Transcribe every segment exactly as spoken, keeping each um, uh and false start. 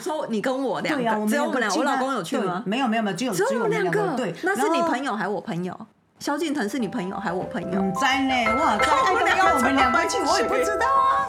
说你跟我两个， 对啊，我只有我们俩，我老公有去吗？ 没有没有没有，只有只有我们两个。 对， 那是你朋友还是我朋友？萧敬腾是你朋友还是我朋友？ 唔知呢，我好在爱都要我们两个去，我也不知道啊。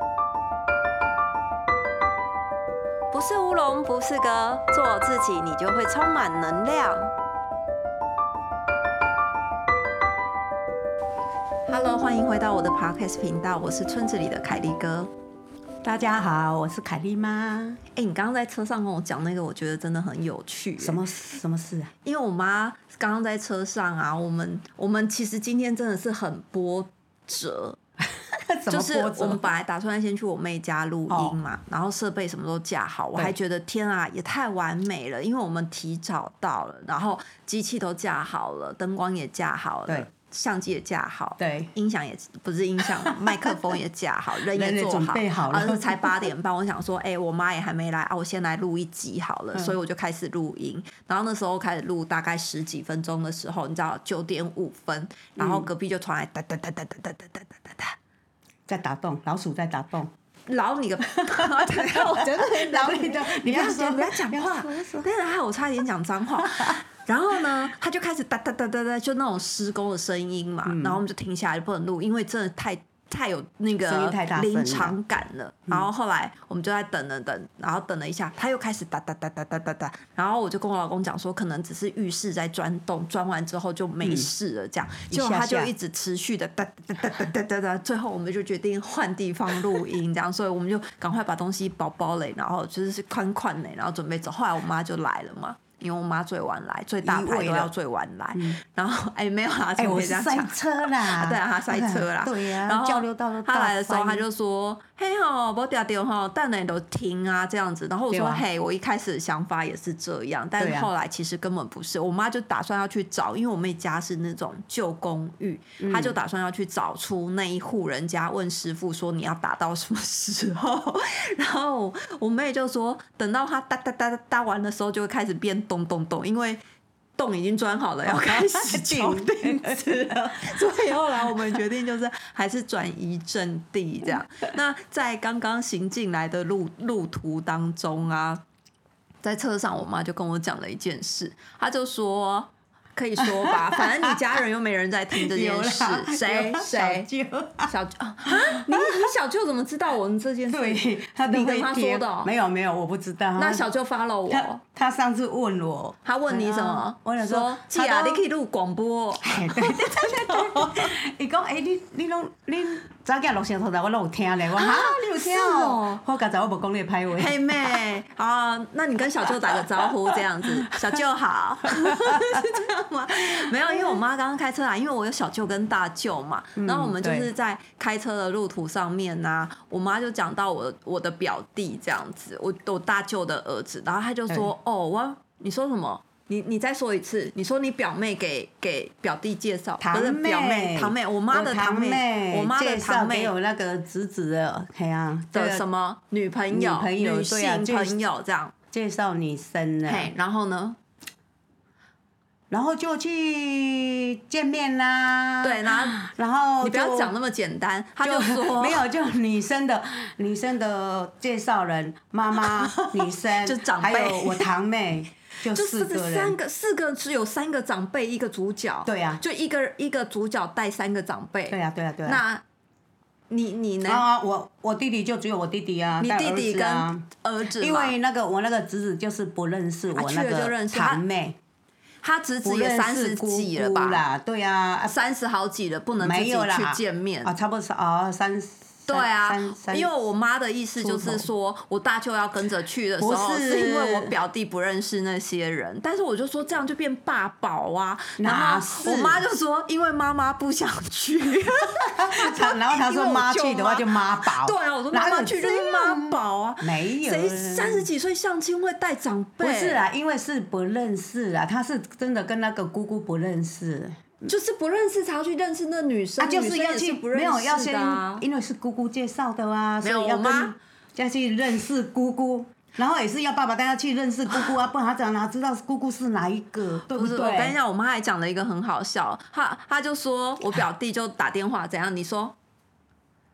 不是乌龙，不是歌，做自己，你就会充满能量。Hello， 欢迎回到我的 Podcast 频道，我是村子里的凯莉哥。 大家好，我是凯莉妈。 哎、欸，你刚刚在车上跟我讲那个，我觉得真的很有趣。 什么什么事啊？ 因为我妈刚刚在车上啊，我们我们其实今天真的是很波折。就是我们本来打算先去我妹家录音嘛，哦、然后设备什么都架好，我还觉得天啊，也太完美了，因为我们提早到了，然后机器都架好了，灯光也架好了。对，相机也架好，对，音响也不是音响，麦克风也架好，人也做好， 准备好了。 而且才八点半，我想说，哎、欸，我妈也还没来啊，我先来录一集好了，嗯、所以我就开始录音。然后那时候开始录，大概十几分钟的时候，你知道九点五分，然后隔壁就传来哒哒哒哒哒哒哒哒哒哒，在打洞，老鼠在打洞。 老你个！我真的老你的， 你不要说，不要讲话，但是害我差点讲脏话。然后呢，他就开始哒哒哒哒哒，就那种施工的声音嘛，嗯、然后我们就停下来，不能录，因为真的太太有那个临场感了。了然后后来我们就在等了等，然后等了一下，他又开始哒哒哒哒哒哒哒，然后我就跟我老公讲说，可能只是浴室在钻洞，钻完之后就没事了，这样。嗯、结果他就一直持续的哒哒哒哒哒哒哒，最后我们就决定换地方录音，这样，所以我们就赶快把东西包包嘞，然后就是宽宽嘞，然后准备走。后来我妈就来了嘛。因为我妈最晚来，最大牌都要最晚来，嗯、然后哎、欸、没有啊， 哎、欸、我是塞车啦， 对啊，她塞车啦， 对呀、啊， 然后交流道都她来的时候，她就说：“嘿吼，无定定吼，等下都停啊这样子。”然后我说：“啊、嘿，我一开始的想法也是这样，但是后来其实根本不是。我妈就打算要去找，因为我妹家是那种旧公寓，嗯、她就打算要去找出那一户人家，问师傅说你要打到什么时候。然后我妹就说，等到她哒哒哒哒完的时候，就会开始变。咚咚咚，因为洞已经钻好了，要开始敲钉子了，所以后来我们决定就是还是转移阵地这样。那在刚刚行进来的路路途当中啊，在车上我妈就跟我讲了一件事，她就说。可以说吧，反正你家人又没人在听这件事。谁谁小舅啊？你你小舅怎么知道我们这件事？ 对，他你跟他说的、喔？ 没有没有，我不知道。 那小舅follow我他，他上次问我， 他问你什么？ 我就说：姐啊，你可以录广播。 对对对对。伊讲诶，你你拢你早起录声头，我拢有听咧。我哈，你有听哦？我刚才我无讲你的歹话。 嘿妹，好，那你跟小舅打个招呼，这样子，小舅好。是这样。没有，因为我妈刚刚开车来，因为我有小舅跟大舅嘛，嗯、然后我们就是在开车的路途上面呢、啊，我妈就讲到我我的表弟这样子，我我大舅的儿子，然后他就说，哦，我你说什么？你你再说一次，你说你表妹给给表弟介绍，不是表妹堂妹，我妈的堂妹，我妈的堂妹有那个侄子的，嘿啊的什么女朋友、女朋友、女性朋友这样介绍女生的， 嘿，然后呢？ 然后就去见面啦。 对，然后然后你不要讲那么简单，他就说没有，就女生的女生的介绍人，妈妈、女生， 就长辈， 还有我堂妹，就四个人， 三个四个只有三个长辈，一个主角。 对啊， 就一个一个主角带三个长辈。 对啊，对啊，对啊。 那你你呢？ 啊，我我弟弟就只有我弟弟啊， 你弟弟跟儿子， 因为那个我那个侄子就是不认识我那个堂妹。 他侄子也三十几了吧？ 啦，对啊， 三十好几了，不能自己去见面啊，差不多啊，三十。 对啊，因为我妈的意思就是说，我大舅要跟着去的时候，是因为我表弟不认识那些人，但是我就说这样就变爸宝啊，然后我妈就说，因为妈妈不想去， 然后她说妈去的话就妈宝， 对啊，我说妈妈去就是妈宝啊， 没有， 谁三十几岁相亲会带长辈？ 不是啊，因为是不认识啊，他是真的跟那个姑姑不认识。 就是不认识才要去认识那女生， 啊，就是要去， 不认识的、啊、 没有要先，因为是姑姑介绍的啊，所以要跟要去认识姑姑，然后也是要爸爸带他去认识姑姑啊，不然他怎哪知道姑姑是哪一个，对不对？ 我跟你讲，我妈还讲了一个很好笑，她她就说我表弟就打电话怎样，你说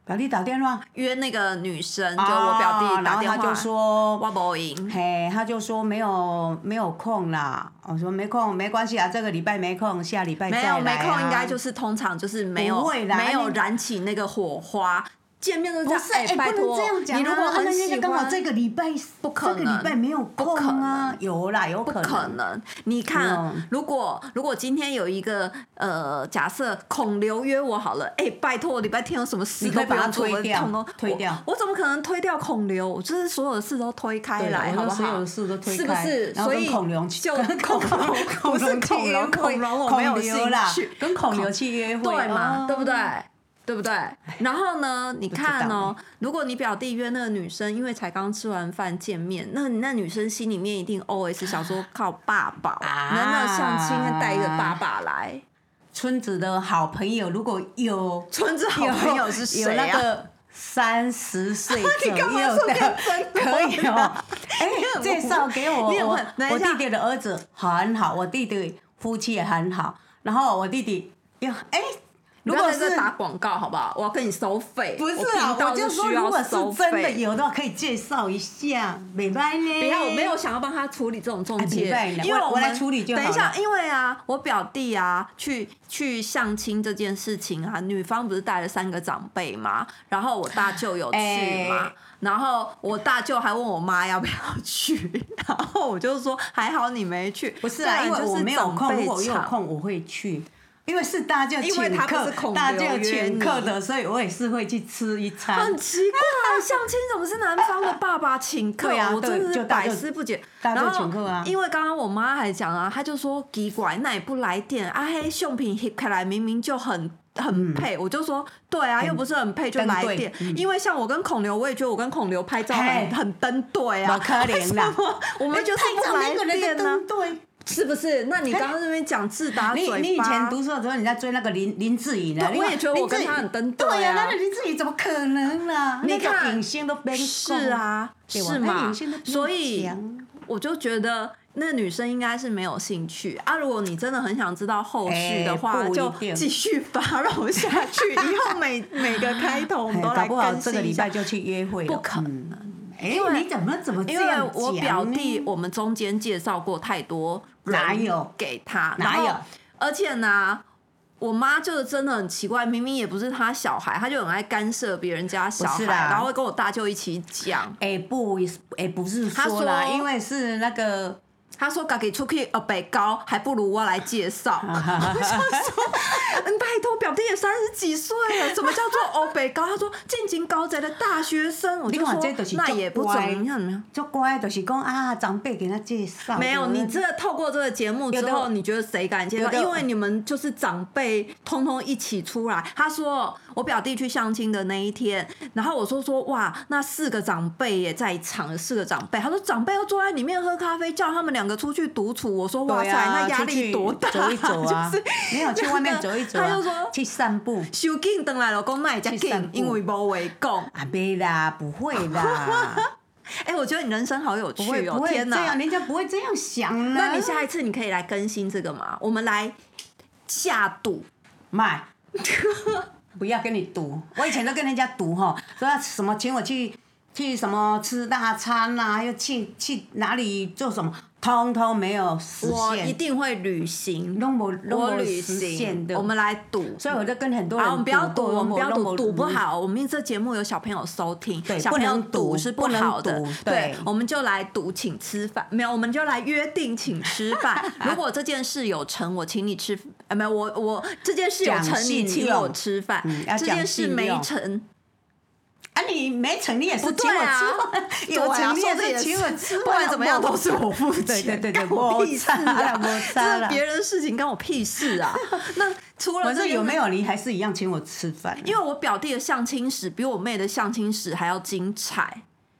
表弟打电话约那个女生，就我表弟打电话， 然后他就说我不赢， 嘿，他就说没有没有空啦。我说没空，没关系啊，这个礼拜没空，下礼拜再来、啊。 没有没空，应该就是通常就是没有没有燃起那个火花。见面都这样， 不是哎、欸， 拜托， 你如果很喜欢， 刚好这个礼拜不可能， 这个礼拜没有空啊，有啦，有可能， 不可能。你看，嗯、如果如果今天有一个呃，假设孔刘约我好了，哎、欸，拜托，礼拜天有什么事都不用做， 推掉，推掉我，我怎么可能推掉孔刘？我就是所有的事都推开来，好不好？ 所有的事都推开， 是不是？所以孔刘就孔刘，不是孔刘，孔刘我没有兴趣， 跟孔刘去约会， 对嘛？对不对？对不对？然后呢？你看哦，如果你表弟约那个女生，因为才刚吃完饭见面，那那女生心里面一定 O S 想说靠爸爸，难道相亲带一个爸爸来？ 村子的好朋友如果有， 村子好朋友是谁啊？ 有那个三十岁左右的可以哦，哎，介绍给我我我弟弟的儿子很好，我弟弟夫妻也很好，然后我弟弟又哎。 如果是打广告好不好？我要跟你收费。 不是啊，我就说如果是真的有的话，可以介绍一下，没办呢。 不要，我没有想要帮他处理这种中介， 因为我来处理就好了。 等一下，因为啊，我表弟啊，去去相亲这件事情啊，女方不是带了三个长辈嘛，然后我大舅有去嘛。然后我大舅还问我妈要不要去，然后我就说还好你没去。 不是啊，因为我没有空，如果有空我会去。因为是大舅请客，大舅请客的，所以我也是会去吃一餐。 很奇怪，相亲怎么是男方的爸爸请客？ 对啊， 我真的是百思不解。 大舅请客啊， 因为刚刚我妈还讲啊，她就说奇怪，那也不来电啊，黑相片翕起来明明就很很配，嗯、我就说对啊，又不是很配就来电。嗯、因为像我跟孔刘，我也觉得我跟孔刘拍照很很登对啊， 不可怜啦， 我们就是不来电呢、啊。是不是？那你刚刚那边讲自打嘴巴， 你你以前读书的时候，你在追那个林林志颖呢？ 我也觉得我跟他很登对啊。 对呀、啊，那个林志颖怎么可能啊？ 你看影星都被是啊，是嘛？所以我就觉得那女生应该是没有兴趣啊。如果你真的很想知道后续的话，欸、就继续发rol下去。以后每每个开头我们都来更新一下。 搞不好这个礼拜就去约会了。 不可能。 哎、欸，你怎么怎么这样讲？ 因为我表弟，我们中间介绍过太多人给他， 哪有？ 而且呢，我妈就真的很奇怪，明明也不是他小孩，他就很爱干涉别人家小孩，然后会跟我大舅一起讲。 哎、欸、不，哎、欸、不是说啦，因为是那个。 他说：“自己出去呃北高，还不如我来介绍。”我想说，嗯，拜托，表弟也三十几岁了，什么叫做欧北高？他说进京高职的大学生，我就说那也不怎么样， 就乖，就是讲啊，长辈给他介绍。 没有，你这个透过这个节目之后，你觉得谁敢介绍？因为你们就是长辈，通通一起出来。他说我表弟去相亲的那一天，然后我说说哇，那四个长辈也在场，有四个长辈。他说长辈要坐在里面喝咖啡，叫他们两个出去独处。我说哇塞， 啊、 那压力多大？ 走一走啊， 就是没有去外面走一走、啊。 他就说去散步。 收紧回来了，讲那也紧，因为无话讲。 啊，没啦，不会啦。 哎、欸，我觉得你人生好有趣哦！天哪， 人家不会这样想呢。 那你下一次你可以来更新这个吗？我们来下赌， 卖。不要跟你赌，我以前都跟人家赌哈，说要什么请我去去什么吃大餐啊，又去去哪里做什么，通通没有实现。 我一定会履行， 都没我履行的。我们来赌， 所以我就跟很多人赌。 我们不要赌，我们不要赌，赌不好。我们这节目有小朋友收听，小朋友赌是不好的。对，我们就来赌，请吃饭。没有，我们就来约定，请吃饭。如果这件事有成，我请你吃。呃，没有，我我这件事有成，你请我吃饭。这件事没成。 啊，你没成，你也是请我吃饭；有成，你也是请我吃饭。 不管怎么样，都是我付钱。 对对对对， 关我屁事啊！ 这是别人的事情，关我屁事啊！那除了这有没有，你还是一样请我吃饭。 因为我表弟的相亲史比我妹的相亲史还要精彩。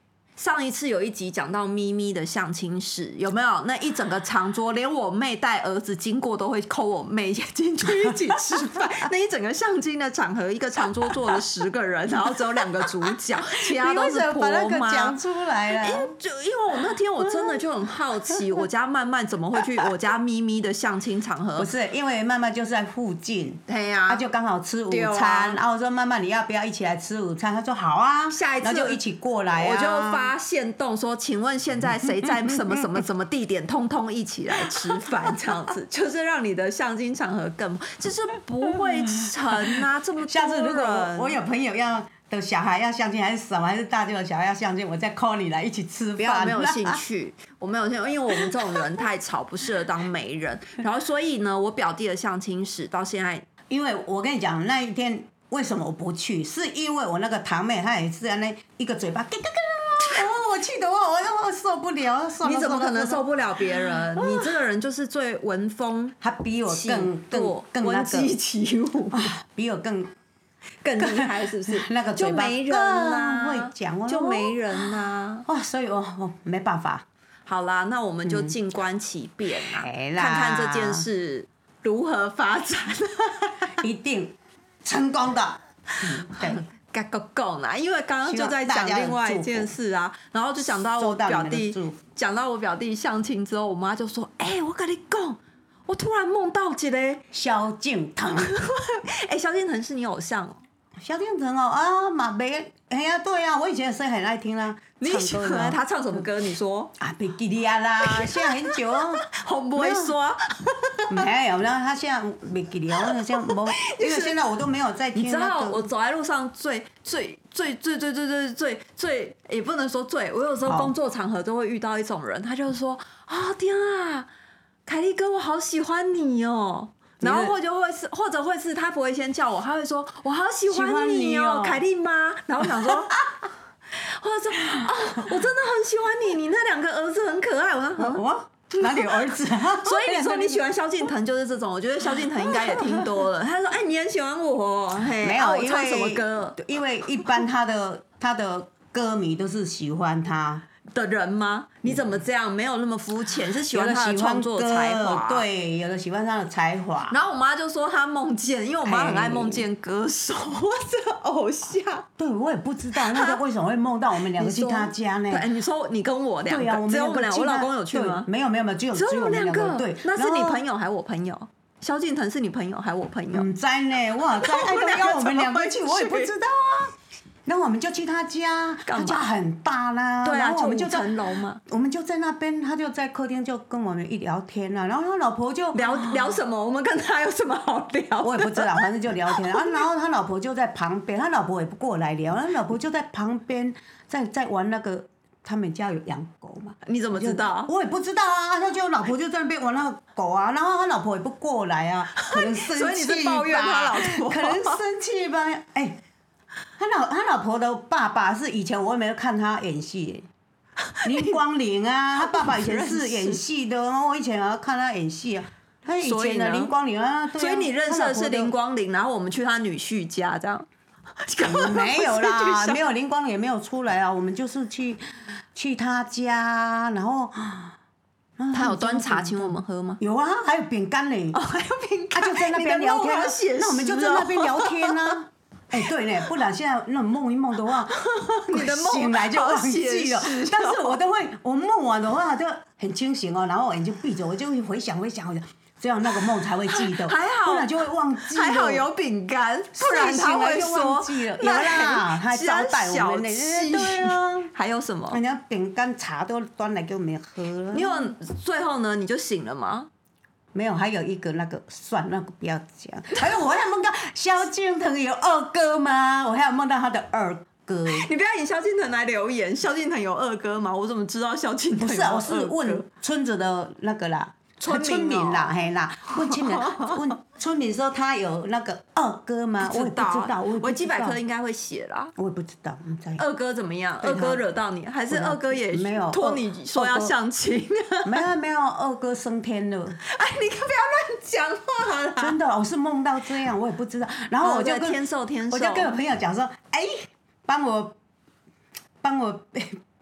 上一次有一集讲到咪咪的相亲室，有没有？那一整个长桌，连我妹带儿子经过都会扣我妹进去一起吃饭。那一整个相亲的场合，一个长桌坐了十个人，然后只有两个主角，其他都是婆妈。 你为什么把那个讲出来了？ 因为就因为我那天我真的就很好奇，我家曼曼怎么会去我家咪咪的相亲场合？ 不是，因为曼曼就是在附近， 对呀、啊， 他就刚好吃午餐，啊、然后我说曼曼你要不要一起来吃午餐？他说好啊， 下一次然后就一起过来、啊， 我就发现动说，请问现在谁在什么什么什么地点，通通一起来吃饭，这样子就是让你的相亲场合更就是不会成啊，这么多人。 下次如果我有朋友要的小孩要相亲，还是什么，还是大舅的小孩要相亲，我再 call 你来一起吃饭。 不要，没有兴趣，我没有兴趣，因为我们这种人太吵，不适合当媒人。然后所以呢，我表弟的相亲史到现在， 因为我跟你讲那一天。为什么我不去？是因为我那个堂妹，她也是在那一个嘴巴，哦，我气得我我我受不了。 你怎么可能受不了别人？你这个人就是最文风， 她比我更更更闻鸡起舞， 比我更更厉害，是不是？ 那个嘴巴就没人啦， 会讲， 就没人啦。 哇，所以我我没办法。 好啦，那我们就静观其变啦， 嗯、 看看这件事如何发展。 一定。成功的，嗯，对， 该够够啦，因为刚刚就在讲另外一件事啊，然后就讲到我表弟，讲到我表弟相亲之后，我妈就说：“哎、欸，我跟你讲，我突然梦到一个萧敬腾， 哎、欸，萧敬腾是你偶像哦。” 萧敬腾哦啊，马没哎呀，对啊，我以前是很爱听啊。 你喜欢他唱什么歌？你说啊，比基尼亚啦，现在很久哦， 红不会刷。 没有，然后他现在比基尼亚，好像没，因为现在我都没有在听、那個。 你知道我走在路上最最最最最最最最最也不能说最，我有时候工作场合都会遇到一种人，他就说啊、哦、天啊，凯莉哥，我好喜欢你哦。然后或者会是，或者会是他不会先叫我，他会说：“我好喜欢你哦，凯莉妈。”然后我想说，或者说：“哦，我真的很喜欢你，你那两个儿子很可爱。”我说：“ 我哪里有儿子啊？” 所以你说你喜欢萧敬腾就是这种，我觉得萧敬腾应该也听多了。他说：“哎，你很喜欢我，嘿， 没有， 我唱什么歌？ 因为一般他的他的歌迷都是喜欢他。” 的人吗？你怎么这样？没有那么肤浅，是喜欢他的创作才华。 对，有的喜欢他的才华。 然后我妈就说她梦见，因为我妈很爱梦见歌手或者偶像。 对，我也不知道那个为什么会梦到我们两个去他家呢？ 对，你说你跟我两个， 啊、 只有我们两个，我老公有去吗？ 没有没有没有，只有只有我们两个。 对， 那是你朋友还是我朋友？萧敬腾是你朋友还是我朋友？ 唔知呢，我好在爱都邀我们两个去，我也不知道啊。然后我们就去他家，他家很大啦。 对啊， 然后我们就在层楼嘛。 我们就在那边，他就在客厅就跟我们一聊天啊。然后他老婆就聊聊什么？我们跟他有什么好聊？ 我也不知道，反正就聊天啊。然后他老婆就在旁边，他老婆也不过来聊，他老婆就在旁边在在玩那个。他们家有养狗嘛？ 你怎么知道？ 我也不知道啊。他就老婆就在那边玩那个狗啊，然后他老婆也不过来啊，可能生气吧。 所以你是抱怨他老婆？ 可能生气吧？哎、欸。他老他老婆的爸爸是以前我也没有看他演戏，林光凌啊，他爸爸以前是演戏的，我以前还要看他演戏啊。他以前的林光凌啊， 所以你认识的是林光凌，然后我们去他女婿家这样。 没有啦，没有林光凌也没有出来啊，我们就是去去他家，然后。 他有端茶请我们喝吗？ 有啊，还有饼干嘞。 哦，还有饼干。 他就在那边聊天，那我们就在那边聊天啊。哎、欸，对呢，不然现在那种梦一梦的话， 你的梦醒来就忘记了。但是我都会，我梦完的话就很清醒哦，然后我眼睛闭着，我就会回想回想回想，这样那个梦才会记得。 还好， 不然就会忘记了。 还好有饼干，不然他会说记了。有啦，他招待我们呢。对啊。 还有什么？ 人家饼干、茶都端来给我们喝了。 你有最后呢？你就醒了吗？ 没有，还有一个那个算那个不要讲。还有我还有梦到萧敬腾有二哥吗？我还有梦到他的二哥。 你不要以萧敬腾来留言，萧敬腾有二哥吗？我怎么知道萧敬腾有二哥？ 不是啊，我是问村子的那个啦。村民啦，嘿啦，问村民，问村民说他有那个二哥吗？我也不知道， 维基百科应该会写啦。 我也不知道， 二哥怎么样？二哥惹到你，还是二哥也没有托你说要相亲？ 没有没有，二哥升天了。 哎，你可不要乱讲话啦！ 真的，我是梦到这样，我也不知道。然后我就跟天寿天寿， 我就跟我朋友讲说，哎，帮我帮我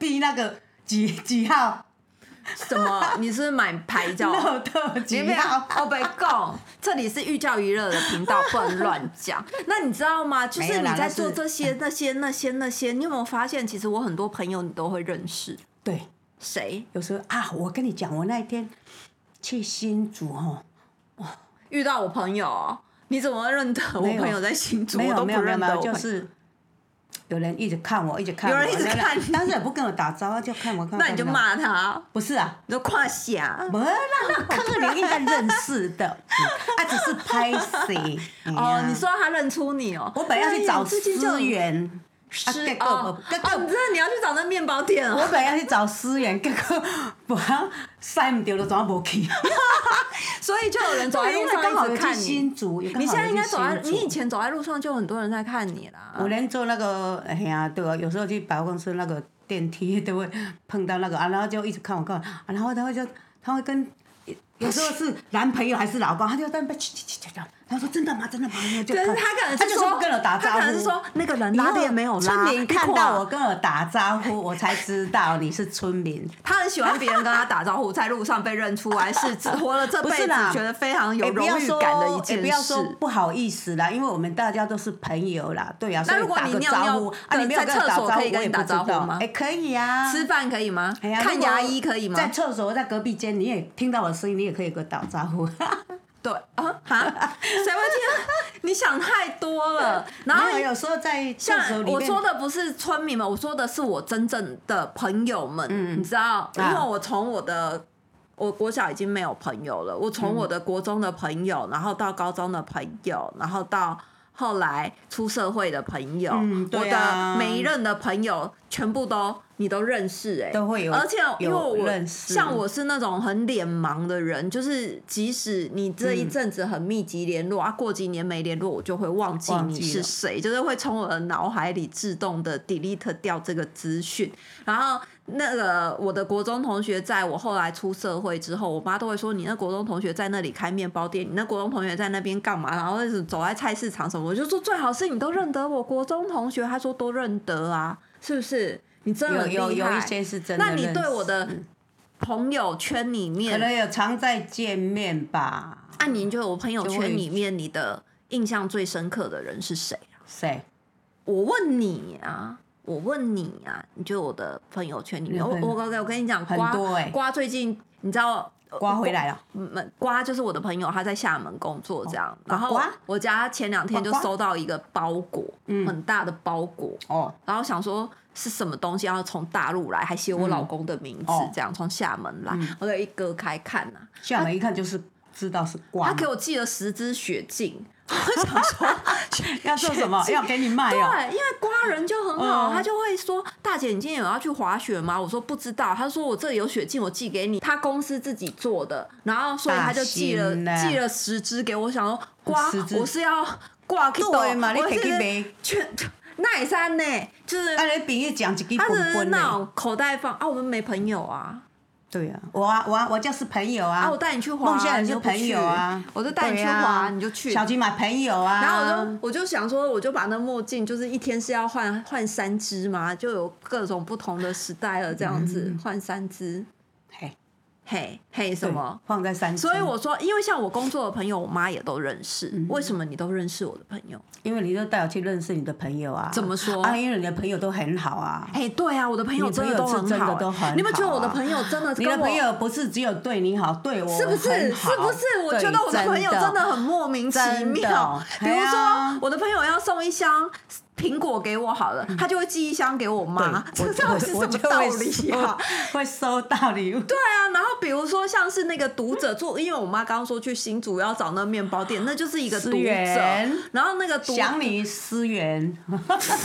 逼那个几几号。 什么？你是不是买牌照？ 乐透几号？ 我别讲，这里是寓教于乐的频道，不能乱讲。那你知道吗？就是你在做这些、那些、那些、那些，你有没有发现，其实我很多朋友你都会认识？ 对， 谁？ 有时候啊，我跟你讲，我那一天去新竹哈，哇， 遇到我朋友，你怎么认得我朋友在新竹？我都不认得我。 就是。有人一直看我，一直看我， 有人一直看你， 但是也不跟我打招呼，就看我看我。 那你就骂他？ 不是啊， 你就夸下。 不是，那可能应该认识的，他只是拍谁。 哦，你说他认出你哦？ 我本来要去找思源。 是哦，结果你知道你要去找那面包店哦。 我本来要去找思源，结果不塞唔到，就怎无去。 所以就有人走在路上一直看你。 你现在应该走在，你以前走在路上就很多人在看你啦。 我连坐那个，哎呀，对啊，有时候去百货公司那个电梯都会碰到那个啊，然后就一直看我看我，啊，然后他会就他会跟。有时候是男朋友还是老公，他就在那边去去去去，他说真的吗？真的吗？就可是他可能是说跟我打招呼， 他可能是说那个人拉链没有拉。 村民看到我跟我打招呼，我才知道你是村民。 他很喜欢别人跟他打招呼，在路上被认出来是活了这辈子觉得非常有荣誉感的一件事。 不要说不好意思啦，因为我们大家都是朋友啦，对啊，所以打个招呼啊，你在厕所可以跟你打招呼吗？ 哎，可以啊。 吃饭可以吗？看牙医可以吗？ 在厕所在隔壁间，你也听到我的声音，你也可以跟我打招呼。 对啊，哈，谁会听？你想太多了。然后有时候在厕所里面， 我说的不是村民们，我说的是我真正的朋友们。嗯，你知道，因为我从我的我国小已经没有朋友了，我从我的国中的朋友，然后到高中的朋友，然后到后来出社会的朋友， 嗯对啊、 我的每一任的朋友全部都你都认识哎、欸， 都会有， 而且因为我认识像我是那种很脸盲的人，就是即使你这一阵子很密集联络、嗯、啊，过几年没联络，我就会忘记你是谁，就是会从我的脑海里自动的 delete 掉这个资讯，然后。那个我的国中同学，在我后来出社会之后，我妈都会说你那国中同学在那里开面包店，你那国中同学在那边干嘛？然后走在菜市场什么，我就说最好是你都认得我国中同学，他说都认得啊，是不是？你真的很厉害， 有有有一些是真的认识。 那你对我的朋友圈里面， 可能有常在见面吧？ 啊，你觉得我朋友圈里面你的印象最深刻的人是谁啊？ 谁？ 我问你啊。我问你啊，你觉得我的朋友圈里面，我我我跟你讲，瓜瓜最近你知道瓜回来了， 瓜就是我的朋友，他在厦门工作这样，然后我家前两天就收到一个包裹，很大的包裹，哦，然后想说是什么东西，要从大陆来，还写我老公的名字，这样从厦门来，我就一割开看呐， 厦门一看就是知道是瓜， 他给我寄了十支雪镜。我想说要做什么？要给你卖哦。 对，因为瓜人就很好，嗯、他就会说：“大姐，你今天有要去滑雪吗？”我说：“不知道。”他说：“我这里有雪镜，我寄给你。”他公司自己做的，然后所以他就寄了寄了十支给我。想说瓜，我是要挂去对嘛？你可以去买。 全奈山呢，就是啊，你朋友讲一支他是那种口袋放啊，我们没朋友啊。 对啊，我啊我啊我就是朋友啊！ 啊，我带你去滑， 梦想是朋友啊， 我就带你去滑，你就去。 小金买朋友啊， 然后我就我就想说，我就把那墨镜，就是一天是要换换三支嘛，就有各种不同的时代了，这样子换、嗯、三支。嘿，嘿嘿，什么放在三支？ 所以我说，因为像我工作的朋友，我妈也都认识。嗯、为什么你都认识我的朋友？ 因为你都带我去认识你的朋友啊。 怎么说啊？因为你的朋友都很好啊。 哎，对啊，我的朋友真的都很好、欸。 都很好、啊。 你们觉得我的朋友真的跟我？ 你的朋友不是只有对你好，对我是不是？是不是？我觉得我的朋友真的很莫名其妙。比如说，我的朋友要送一箱苹果给我好了，他就会寄一箱给我妈。这到底是什么道理啊？ 会收到礼物。 对啊，然后比如说像是那个读者做，因为我妈刚刚说去新竹要找那面包店，那就是一个读者。然后那个读想你思源。我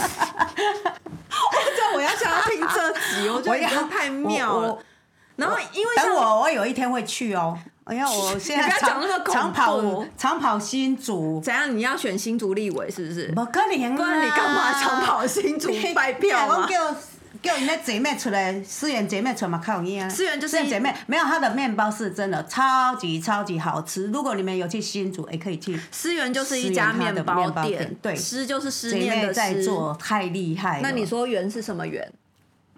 这我要想要听这集，我觉得这太妙了。然后因为等我，我有一天会去哦。哎呀，我现在常常跑常跑新竹， 怎样？你要选新竹立委是不是？ 不可能啊！ 不然你干嘛常跑新竹拜票啊？ 叫叫你那姐妹出来，思源姐妹出嘛靠你啊！ 思源就是姐妹，没有她的面包是真的超级超级好吃。如果你们有去新竹，也可以去。 思源就是一家面包店， 对， 思就是思念的思。 在做太厉害了。 那你说源是什么源？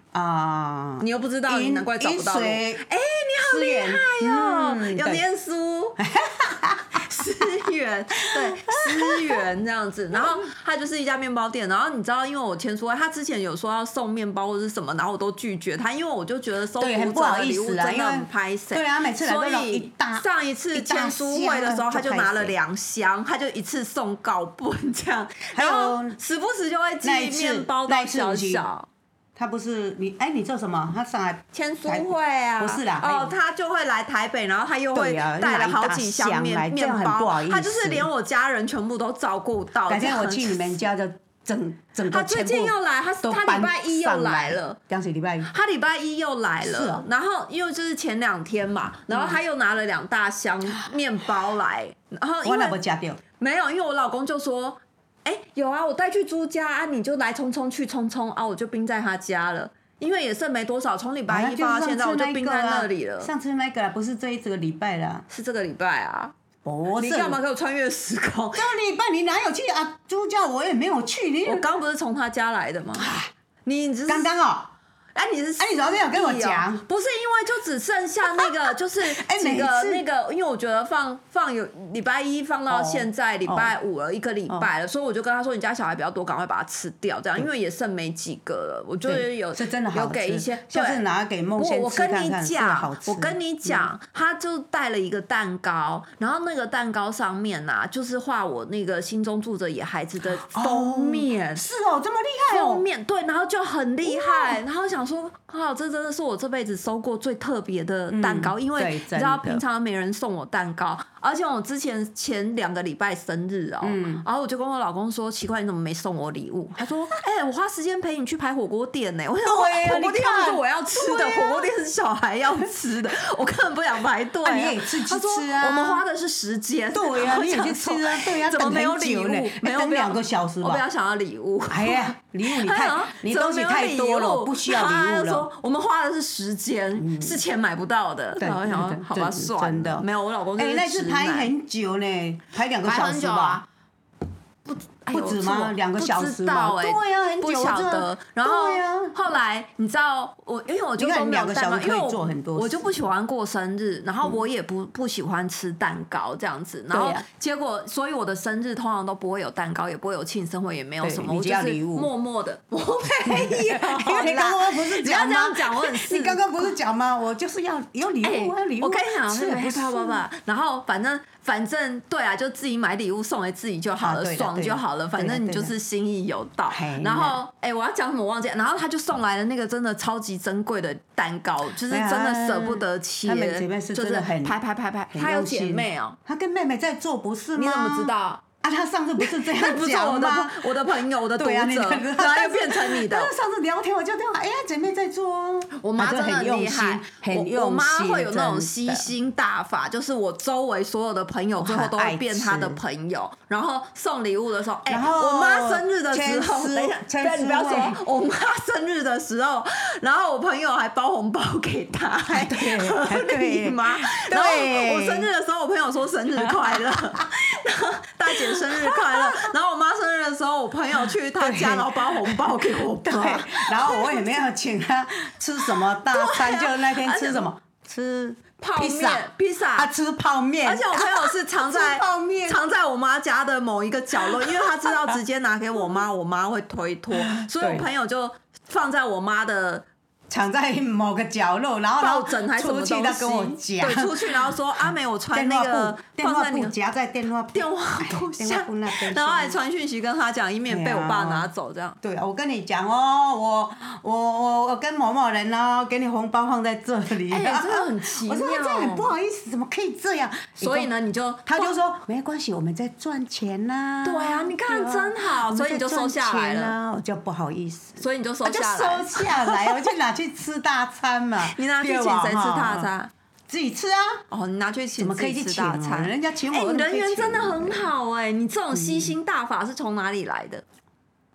啊， 你又不知道，你难怪找不到路。哎、 欸， 你好厉害哦、 嗯， 有念书。思源，对，思源这样子，然后它就是一家面包店，然后你知道，因为我签书会，他之前有说要送面包或是什么，然后我都拒绝他，因为我就觉得收读者的礼物真的很拍谁， 对啊，每次来都有一大， 上一次签书会的时候，他就拿了两箱，他就一次送稿本这样， 还有时不时就会寄面包到小小。 他不是你哎，你做什么？他上来签书会啊？ 不是啦， 哦，他就会来台北，然后他又会带了好几箱面面包，他就是连我家人全部都照顾到。 改天我去你们家就整整个他最近又来，他他礼拜一又来了， 刚是礼拜一， 他礼拜一又来了，然后因为就是前两天嘛，然后他又拿了两大箱面包来，然后我哪没吃到？ 没有，因为我老公就说。哎、欸，有啊，我带去朱家啊，你就来匆匆去匆匆啊，我就冰在他家了，因为也剩没多少，从礼拜一放到现在，我就冰在那里了。 上次那个不是这一这个礼拜啦， 是这个礼拜啊。 不是， 你干嘛给我穿越时空？ 这个礼拜你哪有去啊？朱家我也没有去，你我刚不是从他家来的吗？你只是刚刚哦。 哎、啊，你是哎、啊，你怎么没有跟我讲？ 不是因为就只剩下那个，就是几个那个，因为我觉得放放有礼拜一放到现在礼拜五了，一个礼拜了，所以我就跟他说，你家小孩比较多，赶快把它吃掉，这样，因为也剩没几个了，我就有是真的有给一些， 就是拿给梦仙吃看看。 我跟你讲，我跟你讲，他就带了一个蛋糕，然后那个蛋糕上面呐、啊，就是画我那个心中住着野孩子的封面， 是哦，这么厉害哦，封面对，然后就很厉害，然后想说。靠，这真的是我这辈子收过最特别的蛋糕，嗯、因为你知道平常没人送我蛋糕，而且我之前前两个礼拜生日哦、喔，嗯、然后我就跟我老公说，奇怪你怎么没送我礼物？他说，哎、欸，我花时间陪你去排火锅店呢、欸。我想说，火锅店不是我要吃的，火锅店是小孩要吃的，我根本不想排队、啊。 你也去吃啊？ 我们花的是时间。 对呀、啊，你也去吃啊？对呀、啊， 怎么没有礼物？没有两个小时吧？ 我比较想要礼物。 哎呀，礼物你太你东西太多了，不需要礼物了。 我们花的是时间，嗯、是钱买不到的。然后想说，好吧，算了，没有我老公。 哎，那次排很久呢，排两个小时吧。不不止吗？两个小时吗？ 对呀，很久， 不晓得。然后后来你知道我，因为我就说没有蛋糕，因为我我就不喜欢过生日，然后我也不不喜欢吃蛋糕这样子。然后结果，所以我的生日通常都不会有蛋糕，也不会有庆生会，也没有什么，我就是默默的。我没有， 你刚刚不是讲吗？ 不要这样讲，我很你刚刚不是讲吗？我就是要有礼物，要礼物。 我跟你讲，那个不是不不，然后反正。反正对啊，就自己买礼物送给自己就好了，啊、爽就好了。反正你就是心意有到。然后，哎、欸，我要讲什么我忘记了。然后他就送来了那个真的超级珍贵的蛋糕，就是真的舍不得切。 他们姐妹是真的很拍拍拍拍，他有姐妹哦、喔， 他跟妹妹在做不是吗？ 你怎么知道？ 啊，他上次不是这样讲吗？ 我的朋友，我的读者，然后又变成你的。 但是上次聊天我就电话，哎呀，姐妹在做哦。 我妈真的很厉害， 很用心。 我妈会有那种吸星大法，就是我周围所有的朋友最后都会变她的朋友。然后送礼物的时候，哎，我妈生日的时候，等一下，对，你不要说，我妈生日的时候，然后我朋友还包红包给她， 对， 合理吗？然后我生日的时候，我朋友说生日快乐，然后大姐生日快乐，然后我妈生日的时候，我朋友去她家，然后包红包给我爸， 然后我也没有请他吃什么大餐，就那天吃什么吃泡面，披萨， 他吃泡面， 而且我朋友是藏在泡面， 藏在我妈家的某一个角落，因为他知道直接拿给我妈，我妈会推脱，所以我朋友就放在我妈的。 藏在某个角落，然后抱枕还是什么东西？ 他跟我讲， 对，出去然后说阿美，我传那个电话簿夹在电话电话簿下，然后还传讯息跟他讲，以免被我爸拿走这样。 对啊，我跟你讲哦，我我我我跟某某人哦，给你红包放在这里， 哎，真的很奇妙。 我说这样很不好意思，怎么可以这样？ 所以呢，你就他就说没关系，我们在赚钱呐。 对啊，你看真好，所以你就收下来了， 我就不好意思， 所以你就收下来， 就收下来，我去拿。去吃大餐嘛？ 你拿去请谁吃大餐？ 自己吃啊！ 哦，你拿去请怎么可以去吃大餐？ 人家请我， 哎，你人缘真的很好哎！你这种吸星大法是从哪里来的？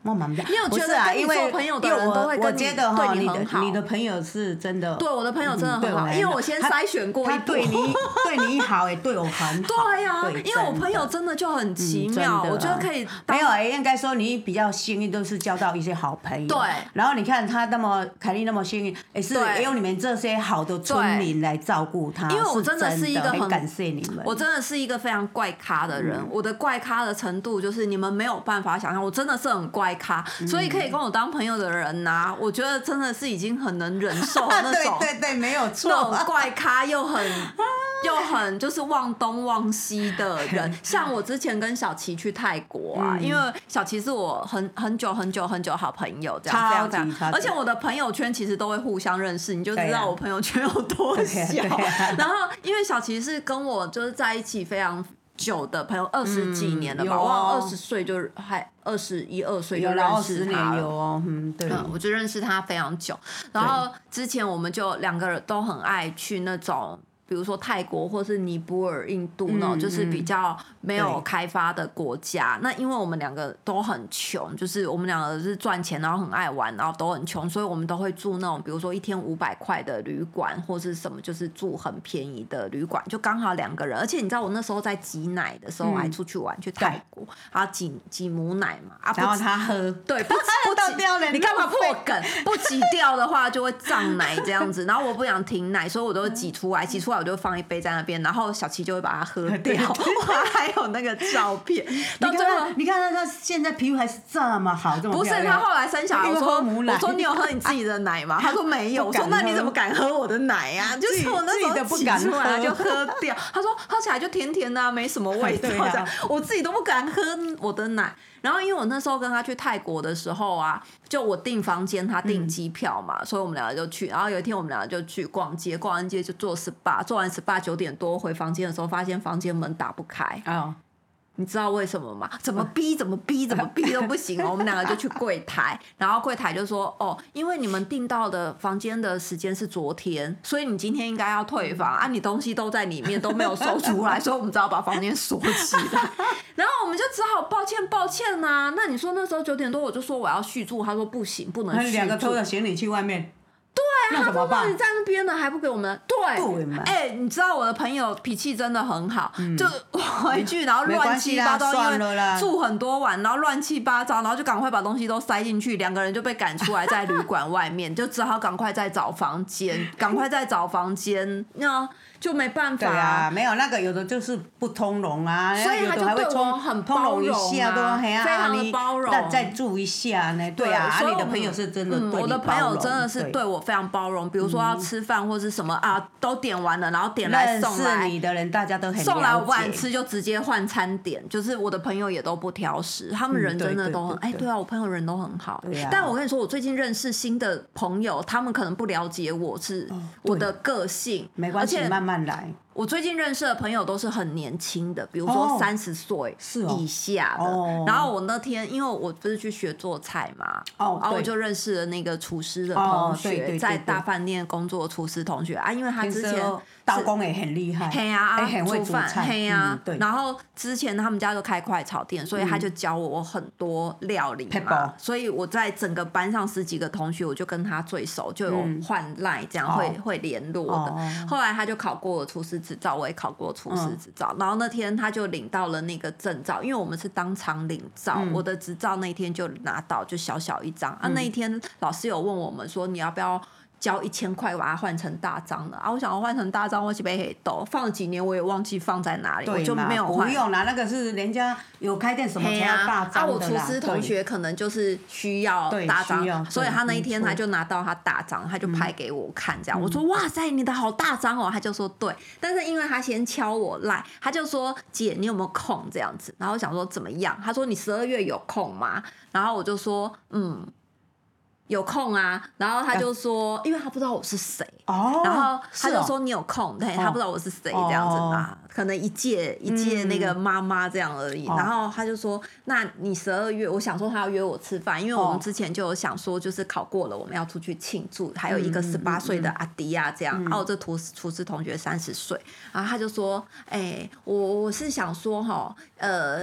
我蛮不你有觉得跟你做朋友的人都会跟你对你很好？ 你的朋友是真的， 对我的朋友真的很好，因为我先筛选过一步。 对你对你好，也对我很好。 对呀，因为我朋友真的就很奇妙，我觉得可以。 没有，应该说你比较幸运，都是交到一些好朋友。 对。 然后你看他那么凯莉那么幸运，也是也有你们这些好的村民来照顾他。 因为我真的是一个很感谢你们。 我真的是一个非常怪咖的人，我的怪咖的程度就是你们没有办法想象，我真的是很怪咖，所以可以跟我当朋友的人呐、啊，我觉得真的是已经很能忍受那种， 对对对，没有错， 那种怪咖又很又很就是忘东忘西的人。像我之前跟小琪去泰国啊，嗯、因为小琪是我很很久很久很久好朋友，这样这样这样，而且我的朋友圈其实都会互相认识，你就知道我朋友圈有多小。然后因为小琪是跟我就是在一起非常久的朋友，二十几年了吧，我忘了二十岁就还二十一二岁就认识他了， 有哦，嗯，对， 嗯，我就认识他非常久。然后之前我们就两个人都很爱去那种。比如说泰国或是尼泊尔、印度那种、嗯、就是比较没有开发的国家。那因为我们两个都很穷，就是我们两个是赚钱，然后很爱玩，然后都很穷，所以我们都会住那种比如说一天五百块的旅馆，或是什么就是住很便宜的旅馆，就刚好两个人。而且你知道我那时候在挤奶的时候，我还出去玩、嗯、去泰国，然后挤挤母奶嘛，啊， 然后他喝， 对，不不倒掉了， 你干嘛破梗？不挤掉的话就会胀奶这样子。然后我不想停奶，所以我都会挤出来，挤出来。我就放一杯在那边，然后小琪就会把它喝掉。我还有那个照片。 你看，你看他现在皮肤还是这么好，这么不是他后来生小孩，我说我说你有喝你自己的奶吗？他说没有。我说那你怎么敢喝我的奶呀、啊？就是我那时候挤出来就喝掉。他说喝起来就甜甜的、啊，没什么味道。这样我自己都不敢喝我的奶。然后因为我那时候跟他去泰国的时候啊，就我订房间，他订机票嘛、嗯，所以我们两个就去。然后有一天我们两个就去逛街，逛完街就做 S P A， 做完 S P A 九点多回房间的时候，发现房间门打不开。哦，你知道为什么吗？怎么逼怎么逼怎么逼都不行哦。我们两个就去柜台，然后柜台就说：“哦，因为你们订到的房间的时间是昨天，所以你今天应该要退房啊，你东西都在里面都没有收出来，所以我们只好把房间锁起来。”然后我们就只好抱歉抱歉呐、啊。那你说那时候九点多，我就说我要续住，他说不行，不能续住。 两个拖着行李去外面。 对，他说那你在那边呢，还不给我们？对，哎、欸，你知道我的朋友脾气真的很好，嗯、就回去然后乱七八糟，因为住很多晚，然后乱七八糟，然后就赶快把东西都塞进去，两个人就被赶出来，在旅馆外面，就只好赶快再找房间，赶快再找房间，那就没办法、啊。 对啊，没有那个有的就是不通融啊， 所以他就对我很包容啊，非常的包容。 那再住一下呢？对啊，所以你的朋友是真的对你包容、嗯、 我的朋友真的是对我非常包容，比如说要吃饭或是什么啊，都点完了，然后点来送来。 认识你的人大家都很了解。 送来我不敢吃就直接换餐点，就是我的朋友也都不挑食，他们人真的都很哎、嗯，对啊，我朋友人都很好。对啊。但我跟你说，我最近认识新的朋友，他们可能不了解我是我的个性， 没关系，慢慢来。 我最近认识的朋友都是很年轻的，比如说三十岁以下的、哦。然后我那天因为我不是去学做菜嘛，哦、然后我就认识了那个厨师的同学，哦、对对对对在大饭店工作的厨师同学啊，因为他之前刀工也很厉害， 嘿啊， 欸、很会煮饭，嘿啊、 嗯， 然后之前他们家就开快炒店，所以他就教我很多料理嘛，嗯、所以我在整个班上十几个同学，我就跟他最熟，就有换 LINE 这样会、嗯、会联络的、哦。后来他就考过了厨师执照，我也考过厨师执照、嗯，然后那天他就领到了那个证照，因为我们是当场领照、嗯，我的执照那天就拿到，就小小一张、嗯、啊。那一天老师有问我们说，你要不要交一千块把它换成大张的啊？我想要换成大张，我是被黑豆放了几年，我也忘记放在哪里，我就没有换。 不用啦，那个是人家有开店什么才要大张的啦。啊， 我厨师同学可能就是需要大张，所以他那一天他就拿到他大张，他就拍给我看，这样、嗯、我说哇塞，你的好大张哦，他就说对，但是因为他先敲我赖，他就说姐你有没有空这样子，然后我想说怎么样，他说你十二月有空吗？然后我就说嗯。有空啊，然后他就说，因为他不知道我是谁、哦，然后他就说你有空，对、哦，他不知道我是谁这样子嘛、哦，可能一届一届那个妈妈这样而已、嗯。然后他就说，那你十二月，我想说他要约我吃饭，因为我们之前就有想说，就是考过了，我们要出去庆祝，还有一个十八岁的阿迪亚这样，嗯、啊，我这厨厨师同学三十岁，然后他就说，哎、欸，我我是想说哈，呃。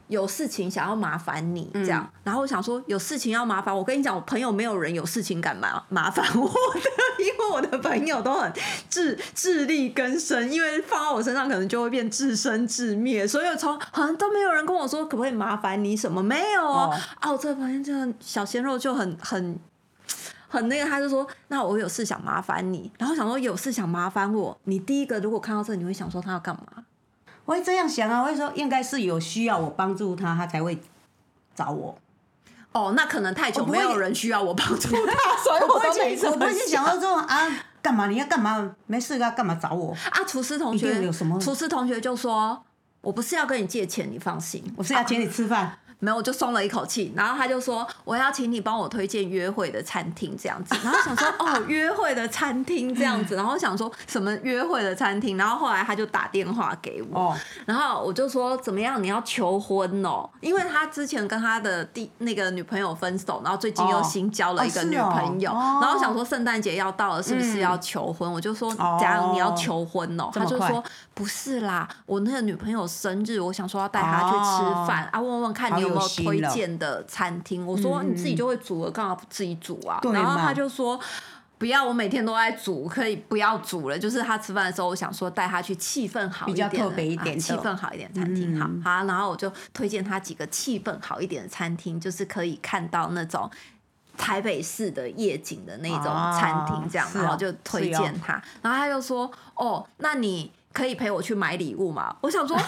有事情想要麻烦你这样，嗯、然后我想说有事情要麻烦我，跟你讲，我朋友没有人有事情敢麻麻烦我的，因为我的朋友都很自自力更生，因为放到我身上可能就会变自生自灭，所以从好像都没有人跟我说可不可以麻烦你什么，没有哦。哦啊，我这个朋友就小鲜肉就很很。很那个，他就说，那我有事想麻烦你，然后想说有事想麻烦我，你第一个如果看到这，你会想说他要干嘛？ 我会这样想啊，我会说应该是有需要我帮助他，他才会找我。 哦，那可能太久没有人需要我帮助他，所以我都没这么想。 我不会想到说啊，干嘛你要干嘛？没事啊，干嘛找我？ 啊，厨师同学有什么？厨师同学就说，我不是要跟你借钱，你放心， 我是要请你吃饭。啊没有，我就松了一口气。然后他就说：“我要请你帮我推荐约会的餐厅这样子。”然后想说：“哦，约会的餐厅这样子。”然后想说什么约会的餐厅？然后后来他就打电话给我，哦、然后我就说：“怎么样？你要求婚哦？”因为他之前跟他的第那个女朋友分手，然后最近又新交了一个女朋友。哦哦、然后想说圣诞节要到了，是不是要求婚？嗯、我就说：“怎样？你要求婚哦？”他就说：“不是啦，我那个女朋友生日，我想说要带她去吃饭、哦、啊，问问看你。”有没有推荐的餐厅？我说你自己就会煮了，干嘛不自己煮啊？然后他就说不要，我每天都在煮，可以不要煮了。就是他吃饭的时候，我想说带他去气氛好一点的、 比较特别一点的、 气、啊、氛好一点的餐厅。好，好，然后我就推荐他几个气氛好一点的餐厅，就是可以看到那种台北市的夜景的那种餐厅，这样，哦、然后就推荐他。哦、然后他就说：“哦，那你可以陪我去买礼物吗？”我想说，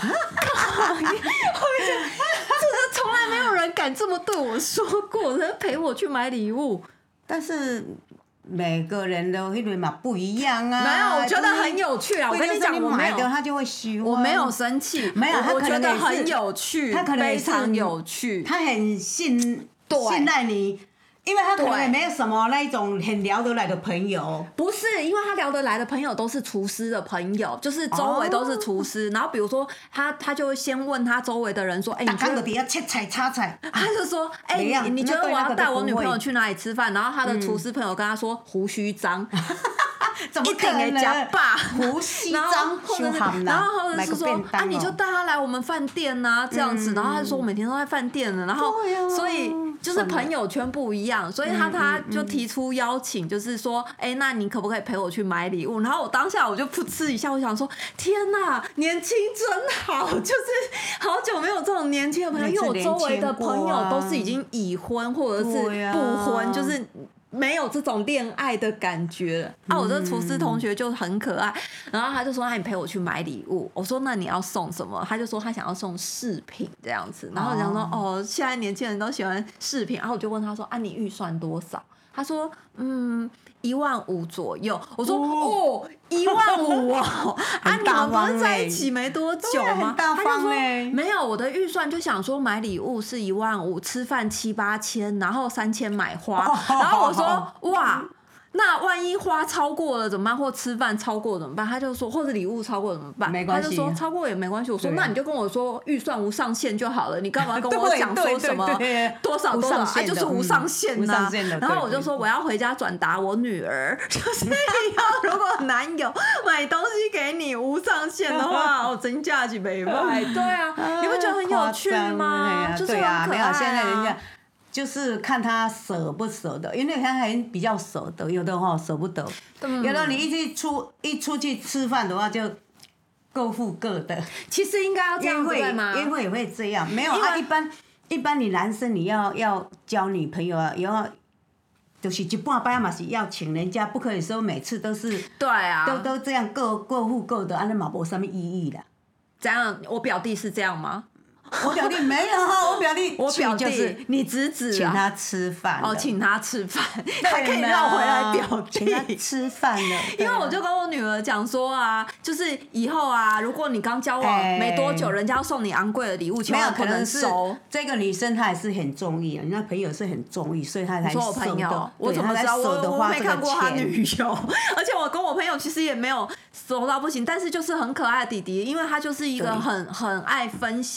这从来没有人敢这么对我说过，他陪我去买礼物。 但是每个人的那个嘛不一样啊。 没有，我觉得很有趣啊。我跟你讲，我没有他就会虚， 我没有生气， 没有， 我觉得很有趣， 他可能非常有趣， 他很信信赖你。因为他可能也没有什么那一种很聊得来的朋友， 不是，因为他聊得来的朋友都是厨师的朋友，就是周围都是厨师。哦、然后比如说他，他就会先问他周围的人说：“哎、欸，你觉得底下切菜插菜？” 他就说：“哎、欸，你觉得我要带我女朋友去哪里吃饭？”然后他的厨师朋友跟他说：“胡须章。嗯” 怎么可能？胡须章， 然后或者是说啊，你就带他来我们饭店啊，这样子。然后他就说我每天都在饭店呢，然后所以就是朋友圈不一样，所以他他就提出邀请，就是说，哎，那你可不可以陪我去买礼物？然后我当下我就噗嗤一下，我想说，天哪，年轻真好，就是好久没有这种年轻的朋友，因为我周围的朋友都是已经已婚或者是不婚，就是。没有这种恋爱的感觉了啊！我这厨师同学就很可爱，然后他就说：“那你陪我去买礼物。”我说：“那你要送什么？”他就说他想要送饰品这样子。然后我想说：“哦, 哦，现在年轻人都喜欢饰品。”然后我就问他说：“啊，你预算多少？”他说：“嗯，一万五左右。”我说：“哦，一万五哦，啊，你们不是在一起没多久吗？” 他就说：“ 没有，我的预算就想说买礼物是一万五，吃饭七八千，然后三千买花。”然后我说：“哇。”那万一花超过了怎么办？或吃饭超过怎么办？他就说，或者礼物超过怎么办？ 没关系， 他就说超过也没关系。我说、啊、那你就跟我说预算无上限就好了，你干嘛跟我讲说什么多少多少？啊，就是无上限呐、啊。然后我就说我要回家转达我女儿，就是以后如果男友买东西给你无上限的话，哦，真价是没卖。对啊，你不觉得很有趣吗？就是很可爱啊。 没有，现在人家。就是看他舍不舍得，因为他还比较舍得，有的哈舍不得，嗯、有的你一起出一出去吃饭的话就各付各的。 其实应该要这样对吗？ 约会也会这样，没有啊。一般一般你男生你要要交女朋友啊，要就是一半摆嘛是要请人家，不可以说每次都是对啊， 都都这样各各付各的，安尼嘛无什么意义啦。 这样，我表弟是这样吗？ 我表弟没有啊，我表弟我表弟就是你侄子、啊、 请他吃饭哦，请他吃饭，还可以绕回来表弟请他吃饭了。 因为我就跟我女儿讲说啊，就是以后啊，如果你刚交往没多久，欸、人家要送你昂贵的礼物，千万不能收。 这个女生她也是很中意啊，人家朋友是很中意，所以她才舍得。 我朋友，我怎么知道？我我没看过他女友，而且我跟我朋友其实也没有熟到不行，但是就是很可爱的弟弟，因为他就是一个很很爱分享，然后。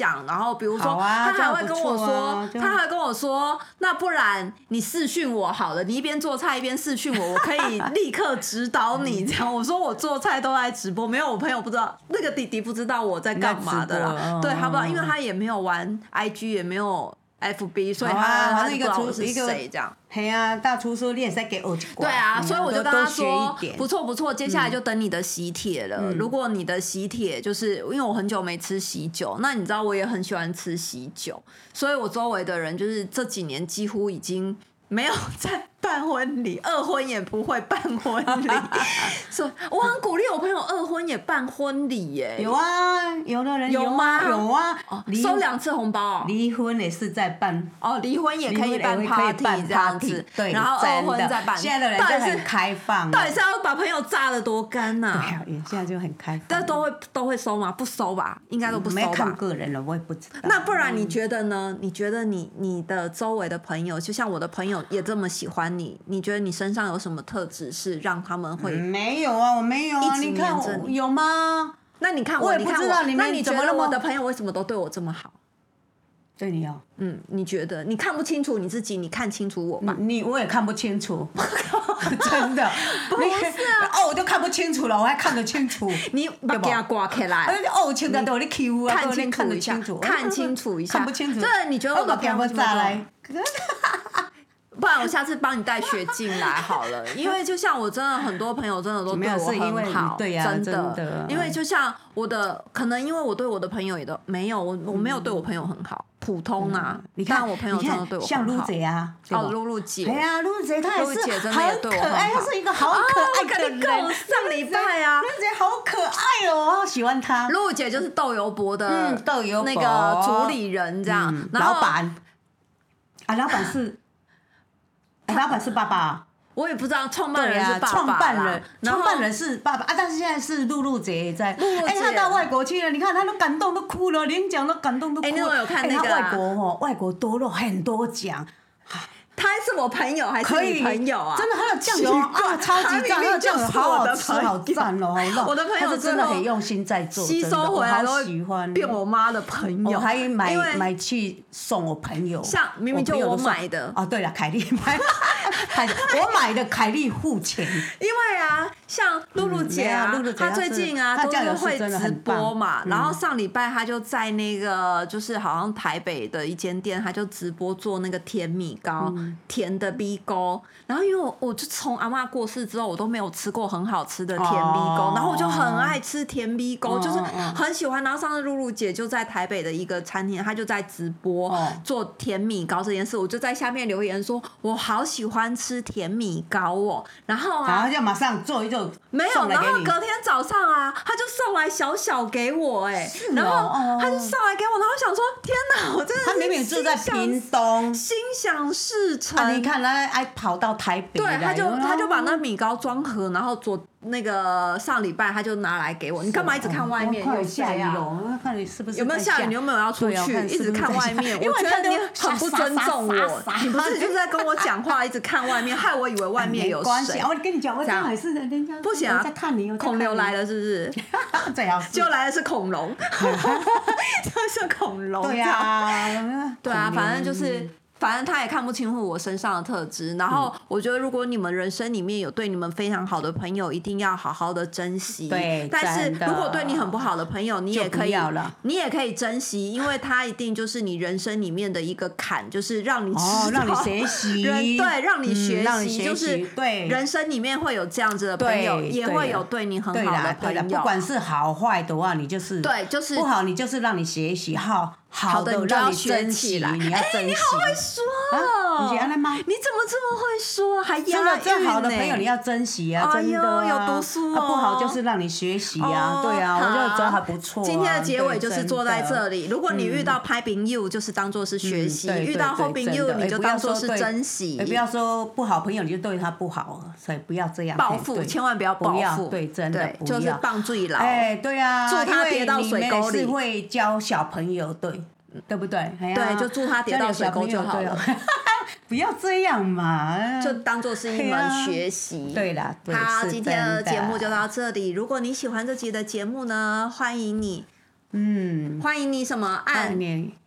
后比如说， 啊、 他还会跟我说， 啊、 他还跟我说，那不然你视讯我好了，你一边做菜一边视讯我，我可以立刻指导你这样。我说我做菜都在直播，没有我朋友不知道，那个弟弟不知道我在干嘛的啦，对，他不知道，因为他也没有玩 I G， 也没有 F B， 所以他、啊、他不知道我是谁这样。 嘿啊，大厨师你也使给学一寡。 对啊，所以我就跟他说，不错不错，接下来就等你的喜帖了。嗯、如果你的喜帖就是因为我很久没吃喜酒，那你知道我也很喜欢吃喜酒，所以我周围的人就是这几年几乎已经没有在办婚礼，二婚也不会办婚礼，所以我很鼓励我朋友二婚也办婚礼耶。 有啊，有的人有吗？ 有啊， 哦、收两次红包哦。 离婚也是在办哦，离婚也可以办 party 这样子， 对， 然后二婚再办。 现在的人就很开放， 到底是要把朋友炸得多干呐？ 对啊，现在就很开放。 但都会都会收吗？不收吧，应该都不收吧。 没看个人了，我也不知道。 那不然你觉得呢？你觉得你你的周围的朋友，就像我的朋友也这么喜欢你，你觉得你身上有什么特质是让他们会？ 没有啊，我没有啊，你看我有吗？ 那你看我， 我也不知道你那你觉得我的朋友为什么都对我这么好？ 对你哦， 嗯，你觉得你看不清楚你自己，你看清楚我吧？ 你我也看不清楚，真的不是啊？ 哦，我就看不清楚了，我还看得清楚。 你把给它挂起来。 哦，清的都你 Q 啊， 看清楚一下，看清楚一下， 看不清楚。 这你觉得我的朋友怎么来？ 不然我下次帮你带雪镜来好了，因为就像我真的很多朋友真的都对我很好， 对呀、啊，真的。真的因为就像我的，可能因为我对我的朋友也都没有，我我没有对我朋友很好，普通啊。 嗯、你看我朋友真的对我很好， 像露姐啊， 哦，露露姐， 哎呀，露姐她也是真的也对我很好， 她是一个好可爱的人。 上礼拜啊， 露姐好可爱哦，我好喜欢她。 露姐就是豆油博的， 嗯，豆油那个主理人这样， 嗯、老板啊，老板是。老板是爸爸， 我也不知道创办人是爸爸， 创办人，创办人是爸爸啊，但是现在是露露姐在。哎，他到外国去了，你看他都感动都哭了，连奖都感动都哭了。 哎，你有看那个？ 外国哦，外国多了很多奖。 他是我朋友还是你朋友啊？ 真的，他的酱油啊，超级赞，他的酱油好好吃，好赞哦，好我的朋友真的很用心在做， 吸收回来都喜欢， 变我妈的朋友， 我还买买去送我朋友， 像明明就我买的哦，对了，凯莉买，我买的凯莉付钱， 因为啊，像露露姐啊，她最近啊都是会直播嘛，然后上礼拜她就在那个就是好像台北的一间店，她就直播做那个甜米糕。甜的米糕，然后因为我我就从阿嬷过世之后，我都没有吃过很好吃的甜米糕，哦、然后我就很爱吃甜米糕，哦、就是很喜欢。然后上次露露姐就在台北的一个餐厅，她就在直播、哦、做甜米糕这件事，我就在下面留言说，我好喜欢吃甜米糕哦。然后啊， 然后就马上做一做， 没有，然后隔天早上啊，他就送来小小给我、哎、欸，然后他就送来给我，然后想说，天哪，我真的是他明明住在屏东， 心想事成。 啊、你看他爱跑到台北， 对，他就他就把那米糕装盒，然后做那个上礼拜他就拿来给我。你干嘛一直看外面？有下雨哦，看你是不是有没有下雨？你有没有要出去？一直看外面，我觉得你很不尊重我。你不是就是在跟我讲话，一直看外面，害我以为外面有谁。 我跟你讲，我上海是人家不行啊， 在看你， 孔刘来了是不是？ 最好是， 就来的是恐龙，就是恐龙。 对啊， 对啊，反正就是。反正他也看不清楚我身上的特质，然后我觉得如果你们人生里面有对你们非常好的朋友，一定要好好的珍惜。 对， 但是如果对你很不好的朋友，你也可以，你也可以珍惜，因为他一定就是你人生里面的一个坎，就是让你知道、 哦、让你学习， 对，让你学习， 嗯、让你学习就是对人生里面会有这样子的朋友，也会有对你很好的朋友。 不管是好坏的话，你就是对，就是不好，你就是让你学习好。 好的， 你就要学起来。 你要珍惜。哎， 你好会说哦！ 你觉得吗？ 你怎么这么会说？还押韵呢？ 这好的朋友你要珍惜啊！真的啊， 有读书哦。 不好就是让你学习啊，对啊，我觉得这还不错。 今天的结尾就是坐在这里。如果你遇到拍朋友，就是当做是学习；遇到好朋友，你就当做是珍惜。 也不要说不好朋友你就对他不好，所以不要这样。 报复，千万不要报复。 对，真的不要。 就是放最牢。 哎，对啊， 祝他跌到水沟里。 是会教小朋友，对。对不对？ 对，就祝他跌到水沟就好了。 不要这样嘛， 就当做是一门学习。 对啦， 好，今天的节目就到这里。如果你喜欢这集的节目呢，欢迎你， 嗯， 欢迎你什么按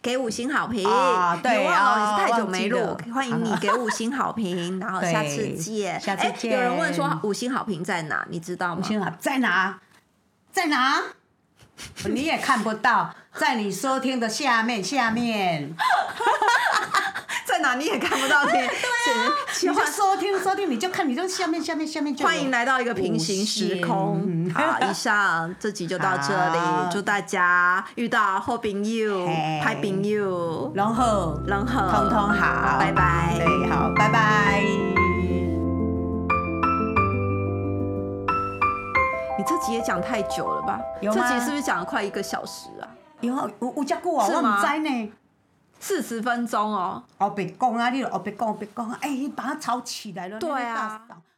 给五星好评。 啊，对啊，太久没录，欢迎你给五星好评，然后下次见。 下次见。 有人问说五星好评在哪？你知道吗？ 五星好在哪？在哪？你也看不到，在你收听的下面下面。 在哪你也看不到天， 对啊，你就收听收听，你就看，你就下面下面下面就。 欢迎来到一个平行时空。好，以上这集就到这里，祝大家遇到好朋友、歹朋友， 然后然后通通好， 拜拜。 对，好，拜拜。 你这集也讲太久了吧？ 有吗？ 这集是不是讲了快一个小时啊？ 有有有这久啊，我唔知呢。 四十分钟哦。 后别讲啊，你后别讲，后别讲，哎，你把它吵起来了。 对啊。